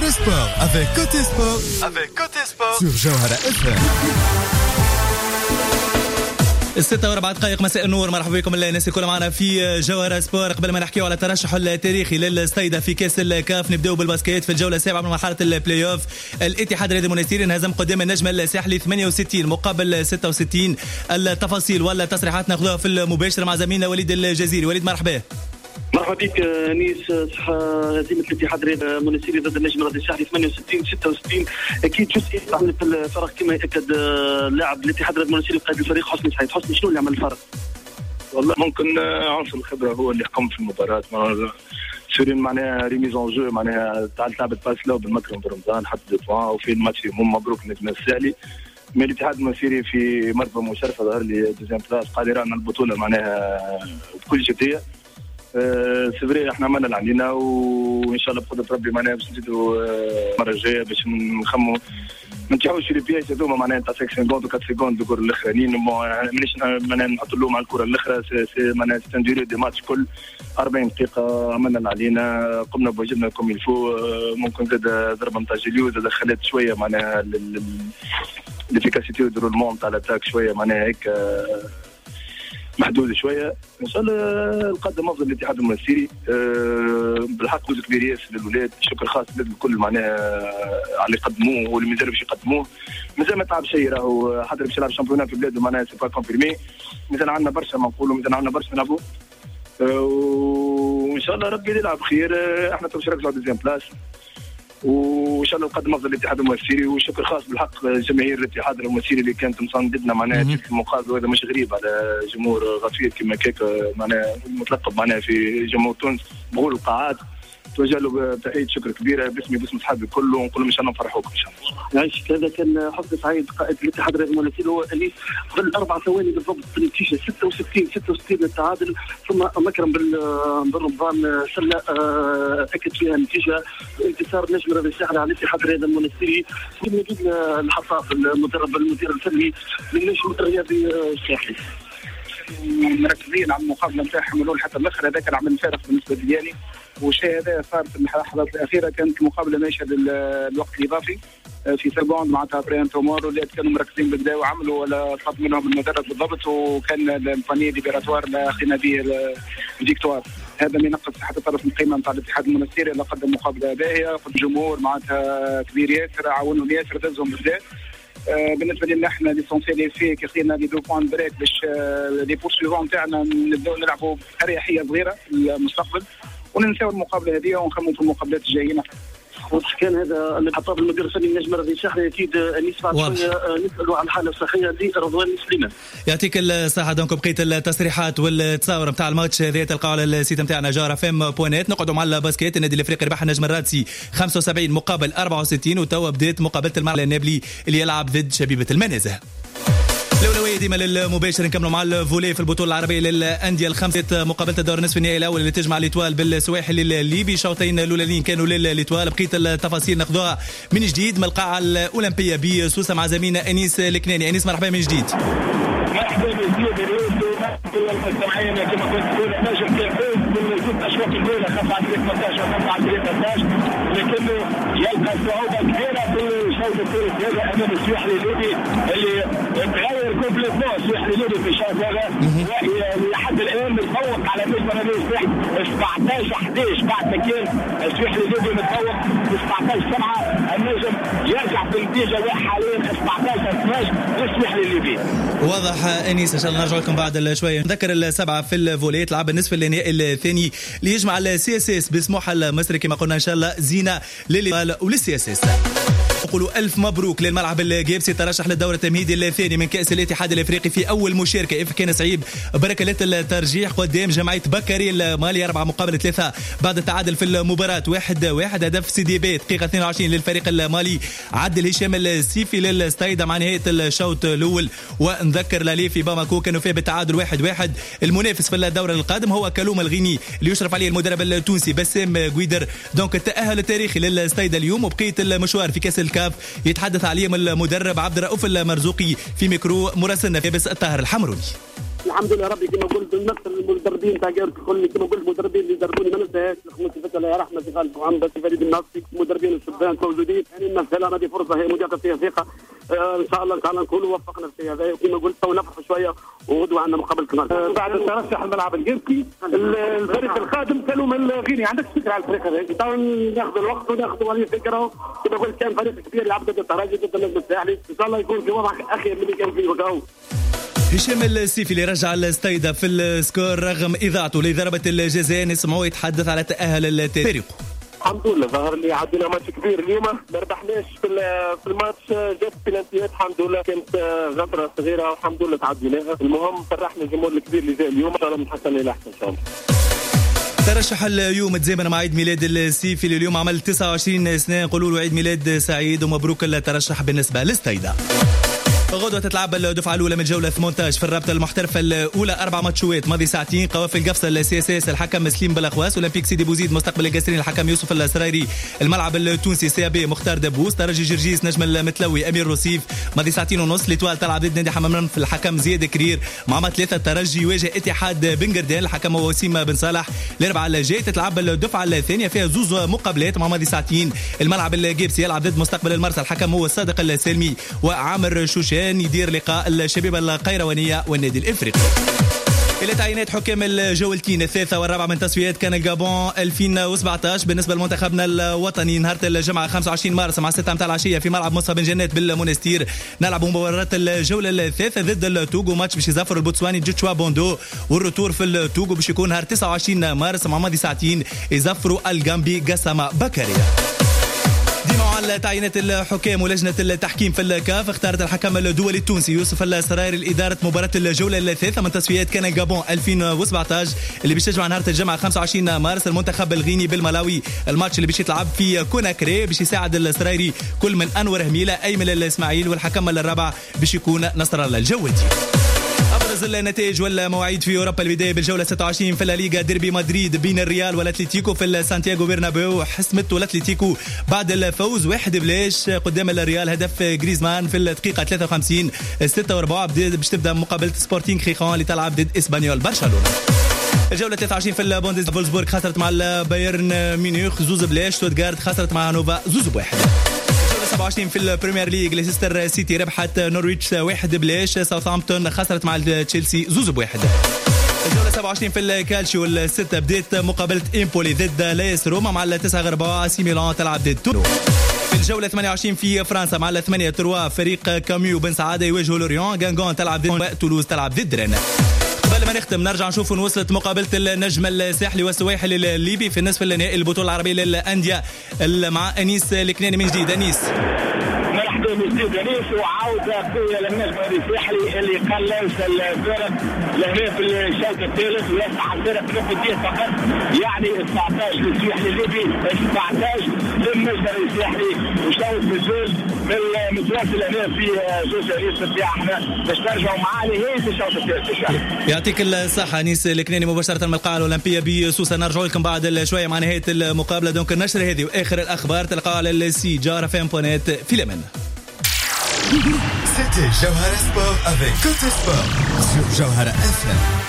sport avec Côté Sport. Sur Jawhara FM. 6:04 مساء النور. مرحبا بكم الناس الكل معنا في جوهرة سبور. قبل ما نحكيو على الترشح التاريخي للصيدة في كاس الكاف نبداو بالباسكيت. في الجولة السابعة من مرحلة البلاي اوف الاتحاد الرياضي المنستيري انهزم قدام النجم الساحلي 68 مقابل 66. التفاصيل ولا تصريحات ناخذوها في المباشر مع زميلنا وليد الجزيري. وليد مرحبا. مرحبا بك نيس. صح، هزيمة الاتحاد الرياضي المنستيري ضد النجم الرياضي الساحلي 68-66 اكيد جزء من الفرق كما ياكد لاعب الاتحاد الرياضي المنستيري قائد الفريق حسني سعيد. حسني، شنو اللي عمل الفرق؟ والله ممكن عنصر الخبره هو اللي قام في المباراه. سوري معناها ريميز اون جو، معناها لعبت باس لو بالمكرم برمضان حط دو بوان وفي الماتش مبروك النجم الساحلي. من الاتحاد المنستيري في مرتبه مشرفه ظهر لي دوزيام بلاس قادر على البطوله معناها بكل جديه. سيفري احنا عملنا اللي علينا وان شاء الله بقدره ربي معناها باش نزيدوا المره الجايه باش نخموا ما نتيحوش في البياج هذوما معناها تاع 5 سكوند و 4 سكوند الكره الاخرانيين. مانيش معناها نحط لهم على الكره الاخرى معناها ستنديري دي ماتش كل 40 دقيقه عملنا اللي علينا، قمنا بواجبنا كوم يلفو. ممكن زاد ضربه نتاع جيليو زاد خلات شويه معناها الافيكاسيتي والرولمون تاع الاتاك شويه معناها هيك محدود شويه. ان شاء الله نقدم افضل للاتحاد المنستيري. بالحق جزء كبير ياسر للولاد، شكر خاص للكل معناها على اللي قدموه واللي مازالوا باش يقدموه. مازال ما تعب شيء، راهو حتى باش يلعب شامبيونات في بلاده معناها سي با كونفيرمي. مازال عندنا برشا ما نقولوا، مازال عندنا برشا نلعبوا. وان شاء الله ربي يلعب خير. احنا تو نركزوا على دوزيام بلاس وان شاء الله نقدم افضل للاتحاد المنستيري. وشكر خاص بالحق جماهير الاتحاد المنستيري اللي كانت مساندتنا معناها في المقابله. وهذا مش غريب على جمهور غفير كما كيك معناها متلقب معناها في جمهور تونس بغول القاعات. توجه له بتحيه شكر كبيره باسمي باسم اصحابي الكل، ونقول لهم ان شاء الله نفرحوكم ان شاء الله. عايش هذا كان حسني سعيد قائد الاتحاد الرياضي المنستيري، هو اللي قبل 4 ثواني بالضبط النتيجه 66 التعادل. ثم مكرم بالرمضان سله اكد فيها النتيجه انتصار النجم الرياضي الساحلي على الاتحاد الرياضي المنستيري. من وجود الحصاف المدير الفني للنجم الرياضي الساحلي مركزين على المقابله نتاعهم الاول حتى الاخر. هذا كان عمل فارق بالنسبه لي، والشيء هذا صار في اللحظات الاخيره. كانت المقابله ماشيه للوقت الاضافي في سكوند معناتها بريان تومور، واللي كانوا مركزين بالبدايه وعملوا ولا طلب منهم المدرب بالضبط، وكان البانيه ليبراتوار لاخينا به الفيكتوار. هذا ما ينقص حتى طرف القيمه نتاع الاتحاد المنستيري اللي قدم مقابله باهيه، قد جمهور معناتها كبير ياسر، عاونهم ياسر، دزهم بالذات. بالنسبه لنا احنا ليسونسيال في كيخينا لي دو بوان بريك باش لي بورسيفون تاعنا نبداو نلعبوا باريحيه صغيره في المستقبل، وننساو المقابله هذه ونخمموا في المقابلات الجايين. واضح كان هذا اللي حطاه المدير الفني النجم الرياضي الساحلي. اكيد نسمع شويه نسالوا على الحاله الصحيه لرضوان سليمان. يعطيك الصحه. دونك بقيت التصريحات والتصاور نتاع الماتش هذا تلقاو على السيت نتاعنا جوهرة فم بوينت. نقعدوا مع الباسكيت. النادي الافريقي ربح النجم الرادسي 75 مقابل 64، وتوا بدات مقابله المعلى النابلي اللي يلعب ضد شبيبه المنازه. الأولوية ديما للمباشر. نكملوا مع الفولي في البطولة العربية للأندية الخمسة. مقابلة الدور نصف النهائي الأول اللي تجمع الإتوال بالسواحل الليبي. شوطين الأولانيين كانوا للإتوال. بقية التفاصيل ناخذوها من جديد من القاعة الأولمبية بسوسة مع زميلنا أنيس الكناني. أنيس مرحبا من جديد. مرحبا بك المستمعين. كما كنت تقول نجم كان فوز من 6 أشواط الأولى 5-18 و 5-13، لكنه يلقى صعوبة كبيرة في الشوط الثالث هذا أمام السواحل الليبي اللي تغير كومبليتمون السواحل الليبي في الشوط هذا. ولحد الآن متفوق على نجم الرياضي الساحلي 17-11 بعد ما كان السواحل الليبي متفوق 17-7. النجم يرجع بالنتيجة حاليا 17-12 للسواحل الليبي. واضح أنيس. إن شاء الله نرجع لكم بعد شوية. نذكر السبعة في الفولي تلعب النصف النهائي الثاني اللي يجمع السي اس اس بسموحة المصري كما قلنا. إن شاء الله زينة للي وللسي اس اس. نقولوا ألف مبروك للملعب الجيبسي. ترشح للدورة التمهيدي الثاني من كأس الاتحاد الافريقي في أول مشاركة. كان صعيب بركلات الترجيح قدام جمعية بكري المالي 4 مقابل 3 بعد التعادل في المباراة 1-1. هدف سي دي بي دقيقة 22 للفريق المالي. عدل هشام السيفي للستايدة مع نهاية الشوط الأول. ونذكر لالي في باماكو كانوا فيه بالتعادل 1-1. المنافس في الدورة القادم هو كالوم الغيني اللي يشرف عليه المدرب التونسي بسام قويدر. دونك التأهل التاريخي للستايدة اليوم. وبقية المشوار في كأس الكاف يتحدث عليهم المدرب عبد الرؤوف المرزوقي في ميكرو مراسلنا فابس الطاهر الحمروني. الحمد لله ربي كما قلت نفس المدربين تاع كما قلت المدربين اللي دربوني ما ننسى فيهاش الخميس اللي فات الله يرحمه في غالب محمد في فريد النصري مدربين الشبان موجودين يعني المساله هذه فرصه هي مجرد فيها ثقه ان شاء الله نكونوا وفقنا في هذا وكما قلت ونفرحوا شويه وغدوه عندنا مقابله كمان بعد الترشح الملعب الجنسي الفريق القادم كانوا من غيني عندك فكره على الفريق هذا ناخذ الوقت وناخذ ولي فكره كما قلت كان فريق كبير يلعب ضد الترجي ضد النجم الساحلي ان شاء الله يكون في وضع اخير من اللي كان فيه وقعوا. هشام السيفي اللي رجع الاستيدا في السكور رغم اذاعته لضربه الجزاء نسمعوه يتحدث على تاهل الفريق. الحمد لله ظهر لي عندنا ماتش كبير اليوم ما ربحناش في الماتش جات بلانتيات الحمد لله كانت غلطه صغيره والحمد لله تعديناها المهم فرحنا الجمهور الكبير اللي جاء اليوم ان شاء الله من حسن الى احسن ان شاء الله. ترشح اليوم تزامن مع عيد ميلاد السيفي اللي اليوم عمل 29 سنه نقولوا له عيد ميلاد سعيد ومبروك الترشح بالنسبه للستيدا. غدوة تتلعب الدفعة الأولى من جولة 18 في الرابطة المحترفة الأولى 4 ماتشات ماضي ساعتين قوافل قفصة الCSS الحكم مسلم بلخواس أولمبيك سيدي بوزيد مستقبل القاسرين الحكم يوسف السرايري الملعب التونسي CAB مختار دبوس ترجي جرجيس نجم المتلوي أمير روسيف ماضي ساعتين ونص ليتوال تلعب ضد نادي حمام في الحكم زياد كرير مع 3 الترجي يواجه اتحاد بن قردان الحكم وسيم بن صالح الأربعاء الجاي تتلعب الدفعة الثانية فيها زوز مقابلات مع ماضي ساعتين الملعب الجيبسي يلعب ضد مستقبل المرسى الحكم هو الصادق السلمي وعامر شوشان يدير لقاء الشبيبة القيروانية والنادي الإفريقي. إلى تعيينات حكام الجولتين الثالثة والرابعة من تصفيات كان الجابون 2017 بالنسبة لمنتخبنا الوطني نهار الجمعة 25 مارس مع 6 متاع العشية في ملعب مصعب بن جنات بالمونستير نلعب مباراة الجولة الثالثة ضد التوغو ماتش باش يظفر البوتسواني جوتشوا بوندو والروتور في التوغو باش يكون نهار 29 مارس مع ماضي ساعتين يظفروا الجامبي قسمة بكرية. ديما على تعيينات الحكام ولجنة التحكيم في الكاف اختارت الحكم الدولي التونسي يوسف السرايري لإدارة مباراة الجولة الثالثة من تصفيات كان جابون 2017 اللي باش تجمع نهار الجمعة 25 مارس المنتخب الغيني بالملاوي الماتش اللي باش يتلعب في كوناكري باش يساعد السرايري كل من أنور هميلة أيمن الإسماعيل والحكم الرابع باش يكون نصر الله الجوادي. أبرز النتائج والمواعيد في أوروبا البداية بالجولة 26 في الليغا ديربي مدريد بين الريال والأتليتيكو في سانتياغو برنابيو حسمت الأتليتيكو بعد الفوز 1-0 قدام الريال هدف غريزمان في الدقيقة 53 6 و4 باش تبدأ مقابلة سبورتينغ خيخون اللي تلعب ضد إسبانيول برشلونة. الجولة 23 في البوندس فولسبورغ خسرت مع البايرن ميونخ 2-0 شتوتغارت خسرت مع هانوفا 2-1. 27 في البريمير ليج ليستر سيتي ربحت نورويتش 1-0 ساوثهامبتون خسرت مع تشيلسي 2-1. الجولة 27 في الكالشيو الستة بدات مقابلة إمبولي ضد لايس روما مع 9 سي ميلان تلعب ضد تورو. في الجولة 28 في فرنسا مع 8 تروا فريق كاميو بن سعادة يواجه لوريون غانغون تلعب ضد تولوز تلعب ضد رين. قبل ما نختم نرجع نشوف وصلت مقابلة النجم الساحلي والسواحل الليبي في النصف النهائي البطولة العربية للأندية مع أنيس الكناني من جديد. أنيس مرحبا بسيد أنيس وعودة قوية للنجم الساحلي اللي قلص الفرق لهنا في الشوط الثالث ويسعى الفرق نقطتين فقط يعني 19 للساحلي الليبي 17 للنجم الساحلي وشوط بالجوز متواصل هنا في جوز أنيس نتاعنا باش نرجعوا معاه لهي في الشوط الثالث. يعطيك الصحة أنيس الكناني مباشرة من القاعة الأولمبية بسوسة. نرجع لكم بعد شوية مع نهاية المقابلة دونك النشر هذه وآخر الأخبار تلقاها على السي جارفم.net في الأمان. C'était Jawhara Sport avec Côté Sport sur Jawhara FM.